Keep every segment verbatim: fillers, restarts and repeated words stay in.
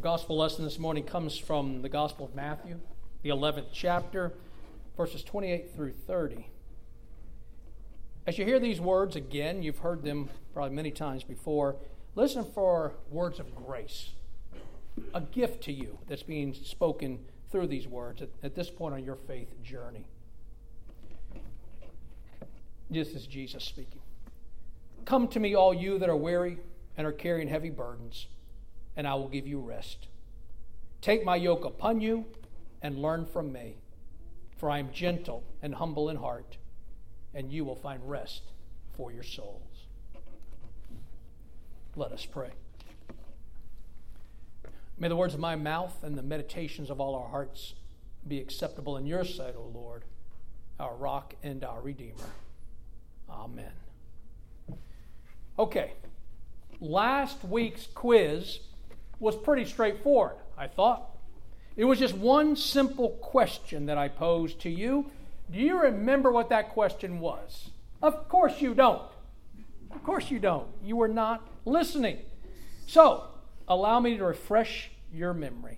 gospel lesson this morning comes from the Gospel of Matthew, the eleventh chapter, verses twenty-eight through thirty. As you hear these words again, you've heard them probably many times before, listen for words of grace, a gift to you that's being spoken through these words at, at this point on your faith journey. This is Jesus speaking. Come to me, all you that are weary and are carrying heavy burdens, and I will give you rest. Take my yoke upon you and learn from me, for I am gentle and humble in heart, and you will find rest for your souls. Let us pray. May the words of my mouth and the meditations of all our hearts be acceptable in your sight, O Lord, our rock and our Redeemer. Amen. Okay, last week's quiz was pretty straightforward, I thought. It was just one simple question that I posed to you. Do you remember what that question was? Of course you don't. Of course you don't. You were not listening. So, allow me to refresh your memory.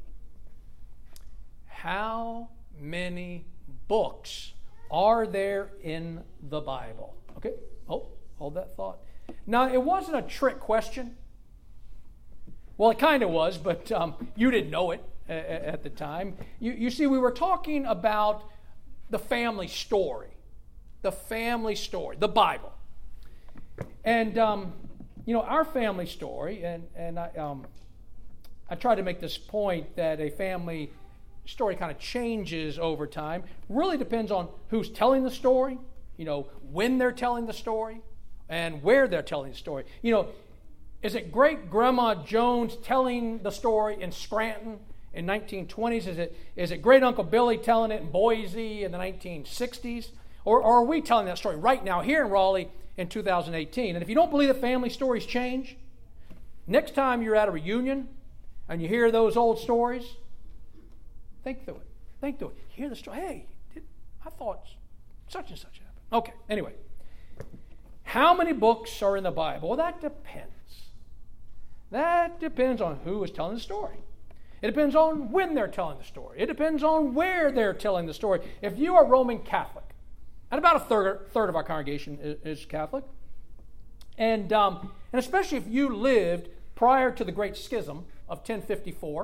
How many books are there in the Bible? Okay, oh, hold that thought. Now, it wasn't a trick question. Well, it kind of was, but um, you didn't know it a- at the time. You, you see, we were talking about the family story. The family story, the Bible. And, um, you know, our family story, and, and I, um, I try to make this point that a family story kind of changes over time. Really depends on who's telling the story, you know, when they're telling the story, and where they're telling the story. You know, is it great Grandma Jones telling the story in Scranton in nineteen twenties? Is it is it great Uncle Billy telling it in Boise in the nineteen sixties? Or, or are we telling that story right now here in Raleigh in two thousand eighteen? And if you don't believe that family stories change, next time you're at a reunion and you hear those old stories, think through it. Think through it. Hear the story. Hey, did, I thought such and such happened. Okay, anyway. How many books are in the Bible? Well, that depends. That depends on who is telling the story. It depends on when they're telling the story. It depends on where they're telling the story. If you are Roman Catholic, and about a third, third of our congregation is, is Catholic, and, um, and especially if you lived prior to the Great Schism of ten fifty-four,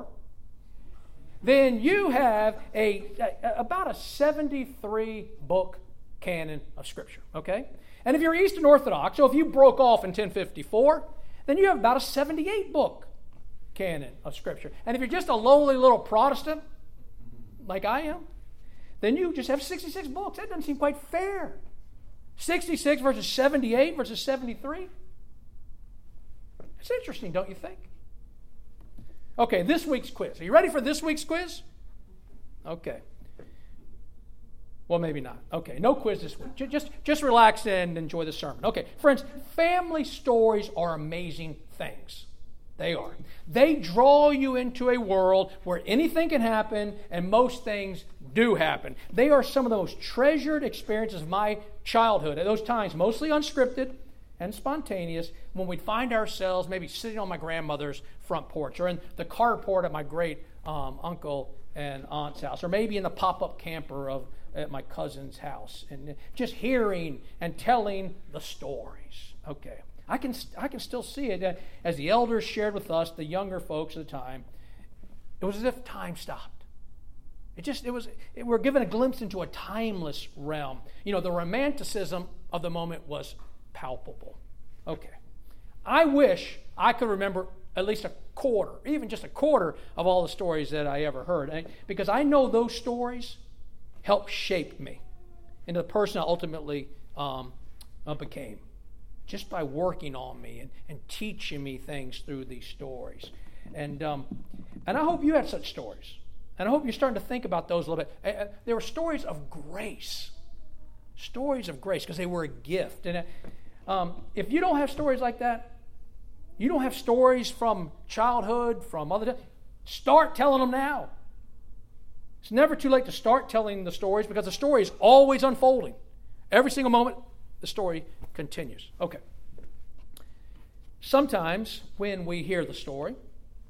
then you have a, a about a seventy-three book canon of Scripture, okay? And if you're Eastern Orthodox, so if you broke off in ten fifty-four, then you have about a seventy-eight book canon of Scripture. And if you're just a lowly little Protestant, like I am, then you just have sixty-six books. That doesn't seem quite fair. sixty-six versus seventy-eight versus seventy-three. It's interesting, don't you think? Okay, this week's quiz. Are you ready for this week's quiz? Okay. Well, maybe not. Okay, no quiz this week. Just, just relax and enjoy the sermon. Okay, friends, family stories are amazing things. They are. They draw you into a world where anything can happen and most things do happen. They are some of the most treasured experiences of my childhood. At those times, mostly unscripted and spontaneous, when we'd find ourselves maybe sitting on my grandmother's front porch or in the carport at my great um, uncle and aunt's house, or maybe in the pop-up camper of at my cousin's house, and just hearing and telling the stories. Okay, I can I can still see it as the elders shared with us, the younger folks at the time. It was as if time stopped. It just it was it, we're given a glimpse into a timeless realm. You know, the romanticism of the moment was palpable. Okay, I wish I could remember at least a quarter, even just a quarter of all the stories that I ever heard, because I know those stories helped shape me into the person I ultimately um, became, just by working on me and, and teaching me things through these stories. And um, and I hope you have such stories. And I hope you're starting to think about those a little bit. Uh, there were stories of grace. Stories of grace, because they were a gift. And uh, um, if you don't have stories like that, you don't have stories from childhood, from other times, start telling them now. It's never too late to start telling the stories, because the story is always unfolding. Every single moment, the story continues. Okay. Sometimes when we hear the story,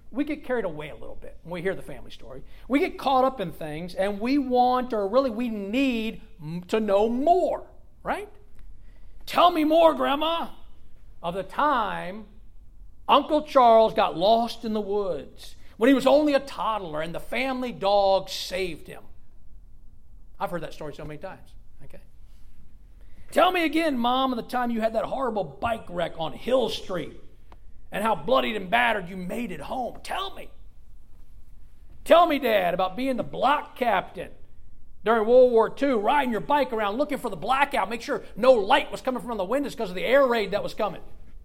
we get carried away a little bit when we hear the family story. We get caught up in things, and we want, or really we need to know more, right? Tell me more, Grandma, of the time Uncle Charles got lost in the woods when he was only a toddler and the family dog saved him. I've heard that story so many times. Okay. Tell me again, Mom, of the time you had that horrible bike wreck on Hill Street and how bloodied and battered you made it home. Tell me. Tell me, Dad, about being the block captain during World War Two, riding your bike around looking for the blackout, make sure no light was coming from the windows because of the air raid that was coming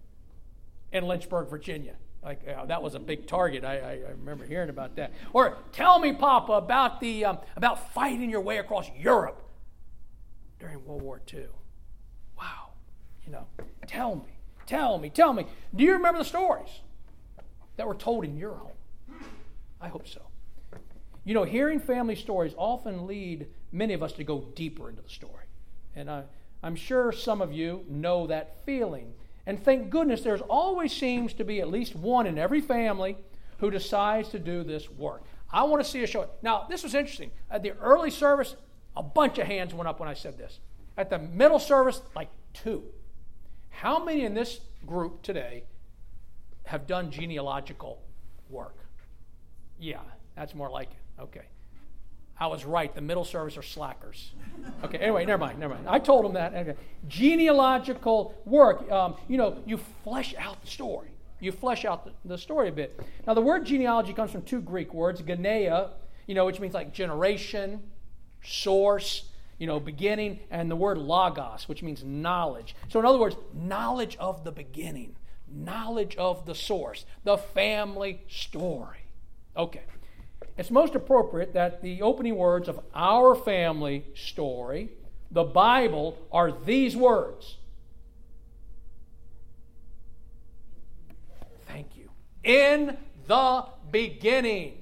in Lynchburg, Virginia. Like uh, that was a big target. I, I, I remember hearing about that. Or tell me, Papa, about the um, about fighting your way across Europe during World War Two. Wow. You know, tell me, tell me, tell me. Do you remember the stories that were told in your home? I hope so. You know, hearing family stories often lead many of us to go deeper into the story. And I, I'm sure some of you know that feeling. And thank goodness there always seems to be at least one in every family who decides to do this work. I want to see a show. Now, this was interesting. At the early service, a bunch of hands went up when I said this. At the middle service, like two. How many in this group today have done genealogical work? Yeah, that's more like it. Okay. I was right. The middle service are slackers. Okay, anyway, never mind, never mind. I told them that. Okay. Genealogical work, um, you know, you flesh out the story. You flesh out the, the story a bit. Now, the word genealogy comes from two Greek words, geneia, you know, which means like generation, source, you know, beginning, and the word logos, which means knowledge. So in other words, knowledge of the beginning, knowledge of the source, the family story. Okay. It's most appropriate that the opening words of our family story, the Bible, are these words. Thank you. In the beginning.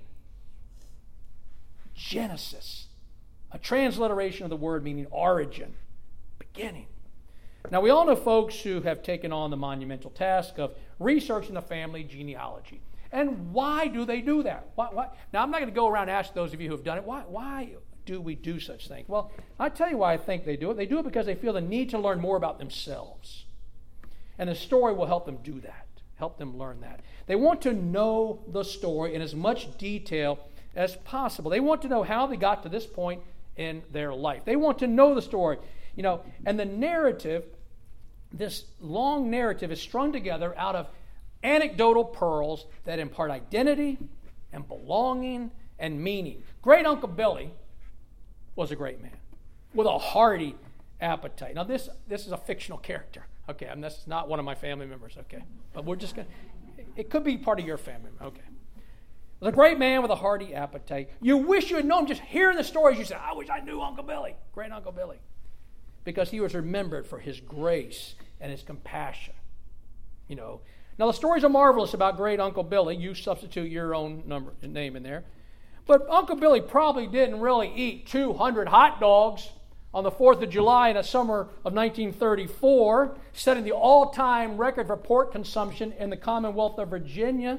Genesis. A transliteration of the word meaning origin. Beginning. Now, we all know folks who have taken on the monumental task of researching the family genealogy. And why do they do that? Why, why? Now, I'm not going to go around and ask those of you who have done it, why, why do we do such things? Well, I'll tell you why I think they do it. They do it because they feel the need to learn more about themselves. And the story will help them do that, help them learn that. They want to know the story in as much detail as possible. They want to know how they got to this point in their life. They want to know the story. You know, and the narrative, this long narrative is strung together out of anecdotal pearls that impart identity and belonging and meaning. Great Uncle Billy was a great man with a hearty appetite. Now, this this is a fictional character. Okay, and this is not one of my family members. Okay, but we're just going to, it could be part of your family. Okay. Was a great man with a hearty appetite. You wish you had known him. Just hearing the stories, you say, I wish I knew Uncle Billy. Great Uncle Billy. Because he was remembered for his grace and his compassion. You know, now, the stories are marvelous about great Uncle Billy. You substitute your own number, name in there. But Uncle Billy probably didn't really eat two hundred hot dogs on the fourth of July in the summer of nineteen thirty-four, setting the all-time record for pork consumption in the Commonwealth of Virginia.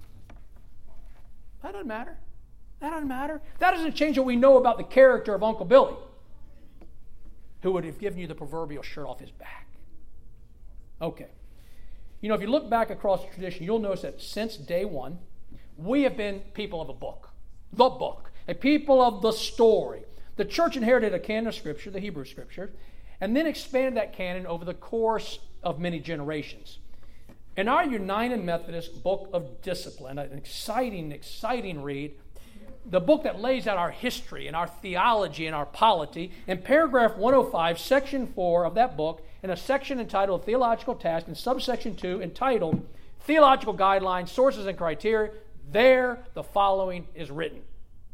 That doesn't matter. That doesn't matter. That doesn't change what we know about the character of Uncle Billy, who would have given you the proverbial shirt off his back. Okay. You know, if you look back across the tradition, you'll notice that since day one, we have been people of a book. The book. A people of the story. The church inherited a canon of Scripture, the Hebrew Scriptures, and then expanded that canon over the course of many generations. In our United Methodist Book of Discipline, an exciting, exciting read, the book that lays out our history and our theology and our polity, in paragraph one oh five, section four of that book, in a section entitled Theological Task, and subsection two entitled Theological Guidelines, Sources and Criteria, there the following is written.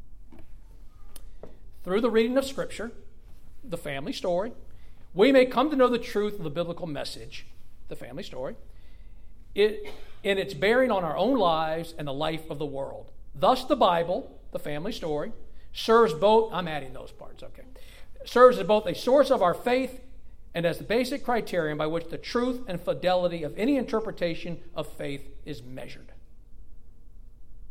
Through the reading of Scripture, the family story, we may come to know the truth of the biblical message, the family story, it, in its bearing on our own lives and the life of the world. Thus the Bible, the family story, serves both, I'm adding those parts, okay, serves as both a source of our faith and as the basic criterion by which the truth and fidelity of any interpretation of faith is measured.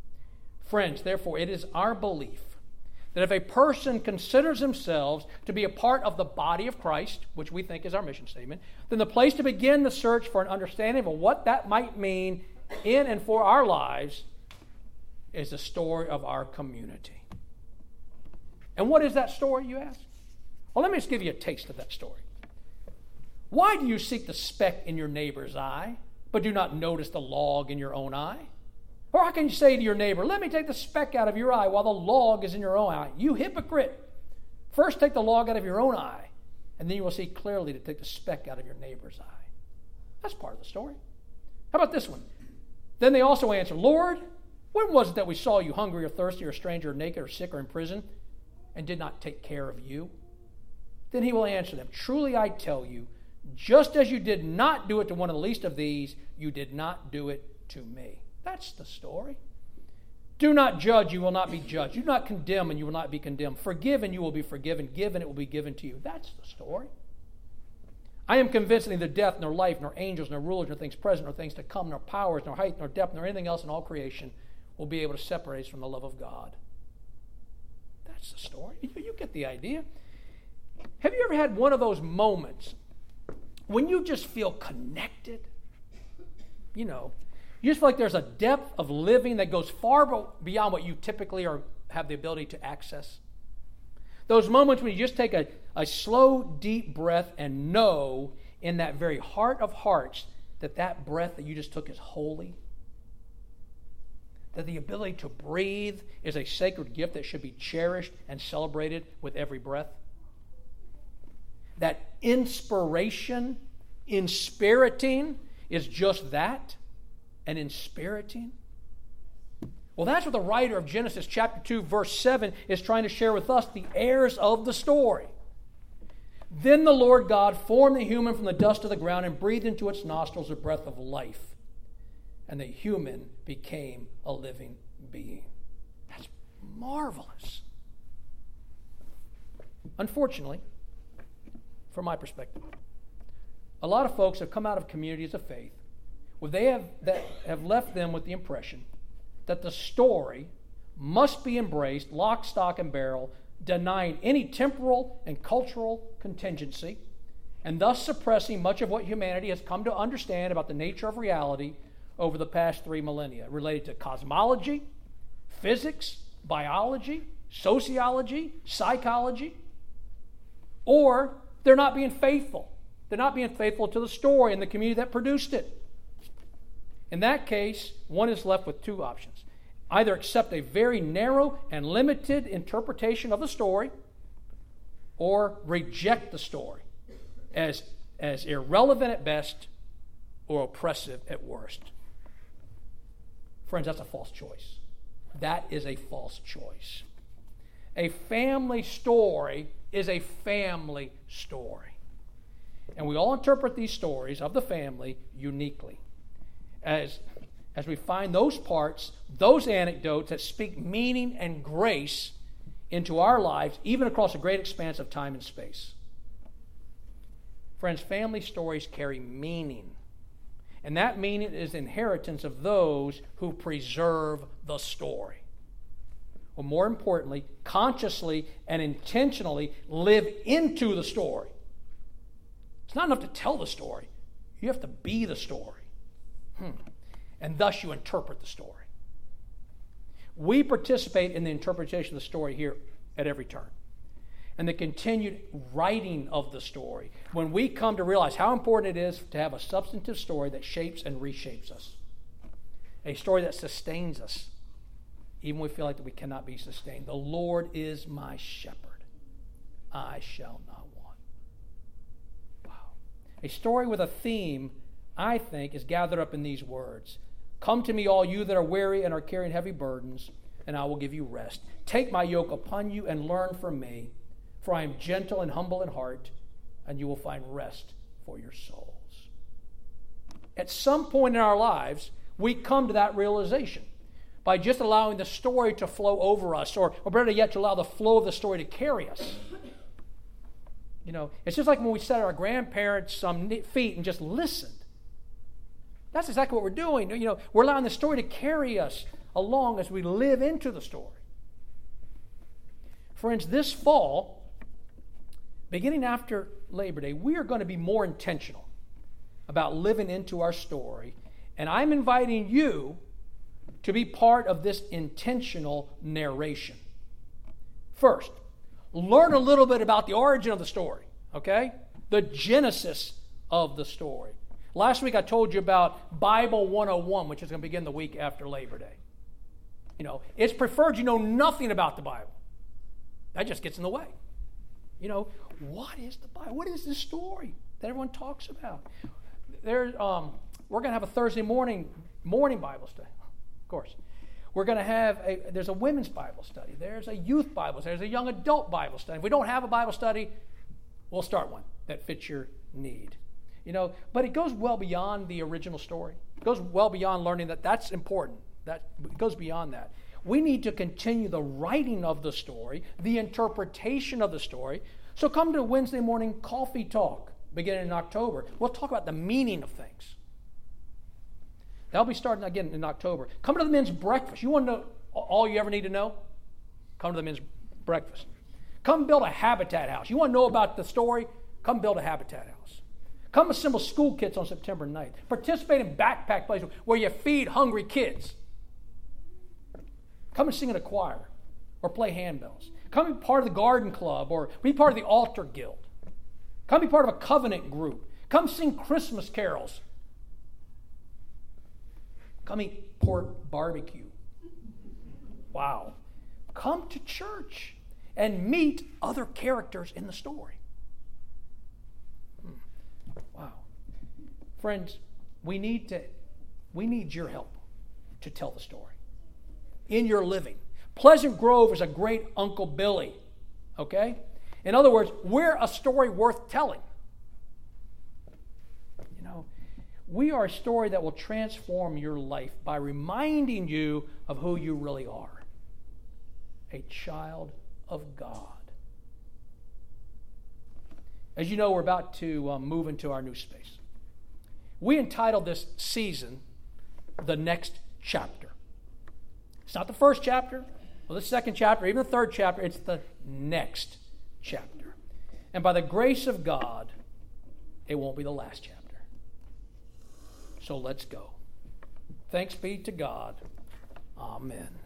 Friends, therefore, it is our belief that if a person considers themselves to be a part of the body of Christ, which we think is our mission statement, then the place to begin the search for an understanding of what that might mean in and for our lives is the story of our community. And what is that story, you ask? Well, let me just give you a taste of that story. Why do you seek the speck in your neighbor's eye, but do not notice the log in your own eye? Or how can you say to your neighbor, let me take the speck out of your eye while the log is in your own eye? You hypocrite! First take the log out of your own eye, and then you will see clearly to take the speck out of your neighbor's eye. That's part of the story. How about this one? Then they also answer, Lord, when was it that we saw you hungry or thirsty or a stranger or naked or sick or in prison and did not take care of you? Then he will answer them, truly I tell you, just as you did not do it to one of the least of these, you did not do it to me. That's the story. Do not judge, you will not be judged. Do not condemn, and you will not be condemned. Forgive, and you will be forgiven. Give, and it will be given to you. That's the story. I am convinced that neither death, nor life, nor angels, nor rulers, nor things present, nor things to come, nor powers, nor height, nor depth, nor anything else in all creation will be able to separate us from the love of God. That's the story. You, you get the idea. Have you ever had one of those moments when you just feel connected? You know, you just feel like there's a depth of living that goes far beyond what you typically are, have the ability to access. Those moments when you just take a, a slow, deep breath and know in that very heart of hearts that that breath that you just took is holy. That the ability to breathe is a sacred gift that should be cherished and celebrated with every breath. That inspiration, inspiriting, is just that. And inspiriting? Well, that's what the writer of Genesis chapter two, verse seven is trying to share with us, the heirs of the story. Then the Lord God formed the human from the dust of the ground and breathed into its nostrils the breath of life. And the human became a living being. That's marvelous. Unfortunately, from my perspective, a lot of folks have come out of communities of faith Well, they have, that have left them with the impression that the story must be embraced lock, stock, and barrel, denying any temporal and cultural contingency, and thus suppressing much of what humanity has come to understand about the nature of reality over the past three millennia, related to cosmology, physics, biology, sociology, psychology. Or they're not being faithful. They're not being faithful to the story and the community that produced it. In that case, one is left with two options. Either accept a very narrow and limited interpretation of the story, or reject the story as, as irrelevant at best or oppressive at worst. Friends, that's a false choice. That is a false choice. A family story is a family story. And we all interpret these stories of the family uniquely. As, as we find those parts, those anecdotes that speak meaning and grace into our lives, even across a great expanse of time and space. Friends, family stories carry meaning. And that meaning is the inheritance of those who preserve the story. Or more importantly, consciously and intentionally live into the story. It's not enough to tell the story. You have to be the story. Hmm. And thus you interpret the story. We participate in the interpretation of the story here at every turn. And the continued writing of the story. When we come to realize how important it is to have a substantive story that shapes and reshapes us. A story that sustains us. Even when we feel like that we cannot be sustained. The Lord is my shepherd. I shall not want. Wow. A story with a theme, I think, is gathered up in these words. Come to me, all you that are weary and are carrying heavy burdens, and I will give you rest. Take my yoke upon you and learn from me, for I am gentle and humble in heart, and you will find rest for your souls. At some point in our lives, we come to that realization by just allowing the story to flow over us, or, or better yet, to allow the flow of the story to carry us. You know, it's just like when we sat at our grandparents' um, feet and just listened. That's exactly what we're doing. You know, we're allowing the story to carry us along as we live into the story. Friends, this fall, beginning after Labor Day, we are going to be more intentional about living into our story. And I'm inviting you to be part of this intentional narration. First, learn a little bit about the origin of the story, okay? The genesis of the story. Last week I told you about Bible one oh one, which is going to begin the week after Labor Day. You know, it's preferred you know nothing about the Bible. That just gets in the way. You know, what is the Bible? What is this story that everyone talks about? There, um, we're going to have a Thursday morning morning Bible study, of course. We're going to have a, there's a women's Bible study. There's a youth Bible study. There's a young adult Bible study. If we don't have a Bible study, we'll start one that fits your need. You know, but it goes well beyond the original story. It goes well beyond learning that that's important. That it goes beyond that. We need to continue the writing of the story, the interpretation of the story. So come to Wednesday morning coffee talk beginning in October. We'll talk about the meaning of things. That'll be starting again in October. Come to the men's breakfast. You want to know all you ever need to know? Come to the men's breakfast. Come build a habitat house. You want to know about the story? Come build a habitat house. Come assemble school kits on September ninth. Participate in backpack places where you feed hungry kids. Come and sing in a choir or play handbells. Come be part of the garden club or be part of the altar guild. Come be part of a covenant group. Come sing Christmas carols. Come eat pork barbecue. Wow. Come to church and meet other characters in the story. Hmm. Wow. Friends, we need to we need your help to tell the story. In your living. Pleasant Grove is a great Uncle Billy. Okay? In other words, we're a story worth telling. You know, we are a story that will transform your life by reminding you of who you really are. A child of God. As you know, we're about to um, move into our new space. We entitled this season, The Next Chapter. It's not the first chapter, or the second chapter, or even the third chapter. It's the next chapter. And by the grace of God, it won't be the last chapter. So let's go. Thanks be to God. Amen.